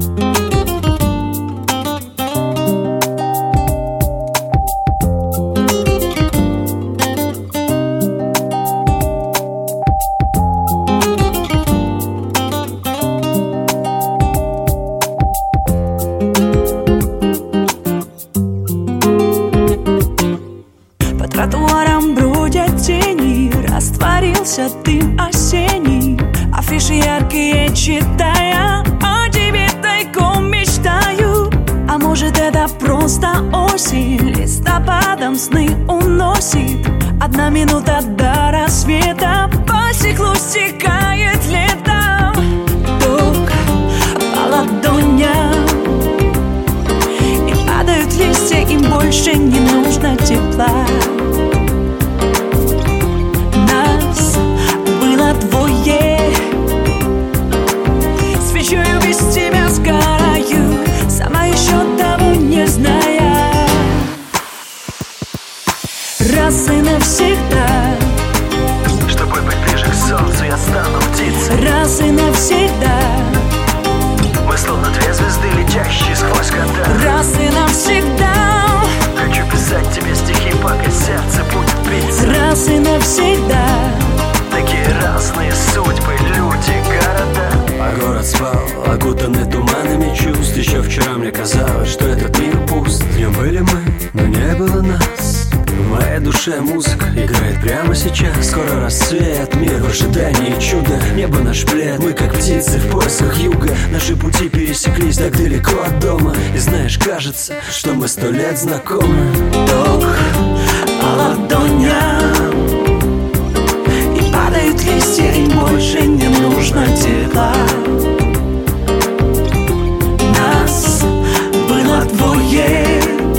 По тротуарам бродят тени, растворился дым осенний. Афиши яркие читая, о тебе тайком мечтаю. А может, это просто осень, листопадом сны уносит. 1 минута до рассвета, по стеклу стекает лето. Ток по ладоням, и падают листья, им больше не нужно тепла. Нас было 2, свечою без тебя сгораю, сама еще того не зная. Раз и навсегда, чтобы быть ближе к солнцу, я стану птицей. раз и навсегда, Мы словно 2 звезды, летящие сквозь года. раз и навсегда, Хочу писать тебе стихи, пока сердце будет биться. раз и навсегда. Такие разные судьбы, люди, города. А город спал, окутанный туманами чувств. Еще вчера мне казалось, что этот мир пуст. Днем были мы, но не было нас. В моей душе музыка играет прямо сейчас. Скоро рассвет, мир в ожидании чуда. Небо наш плед, мы как птицы в поисках юга. Наши пути пересеклись так далеко от дома. И знаешь, кажется, что мы 100 лет знакомы. Ток по ладоням, и падают листья, им больше не нужно тепла. Нас было 2,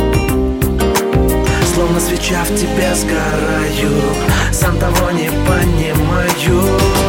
Словно свеча в тебе сгораю, сам того не понимаю.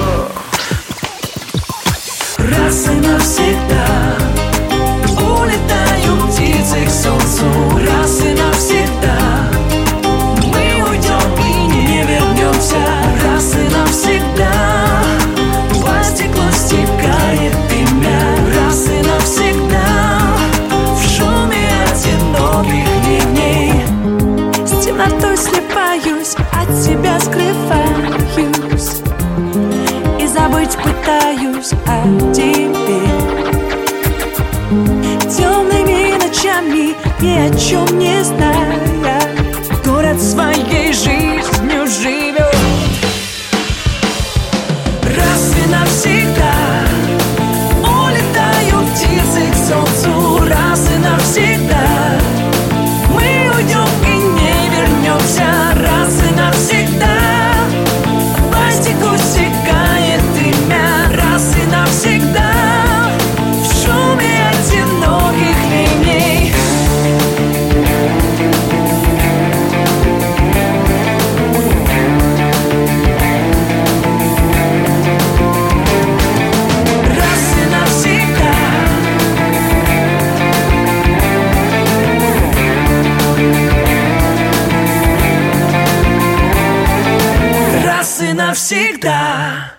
раз и навсегда, улетаю птицы к солнцу. Раз и навсегда, мы уйдем и не вернемся. Раз и навсегда, по стеклу стекает имя. Раз и навсегда, в шуме одиноких ливней, с темнотой слепаюсь, от тебя скрываюсь, и забыть пытаюсь о тебе. Темными ночами, ни о чем не зная, город своей жизнью живет. Раз и навсегда, улетают птицы к солнцу. Раз и навсегда, мы уйдем и не вернемся. Раз и навсегда, по стеклу стекает имя. Раз и навсегда, в шуме одиноких линий. Раз и навсегда, раз и навсегда.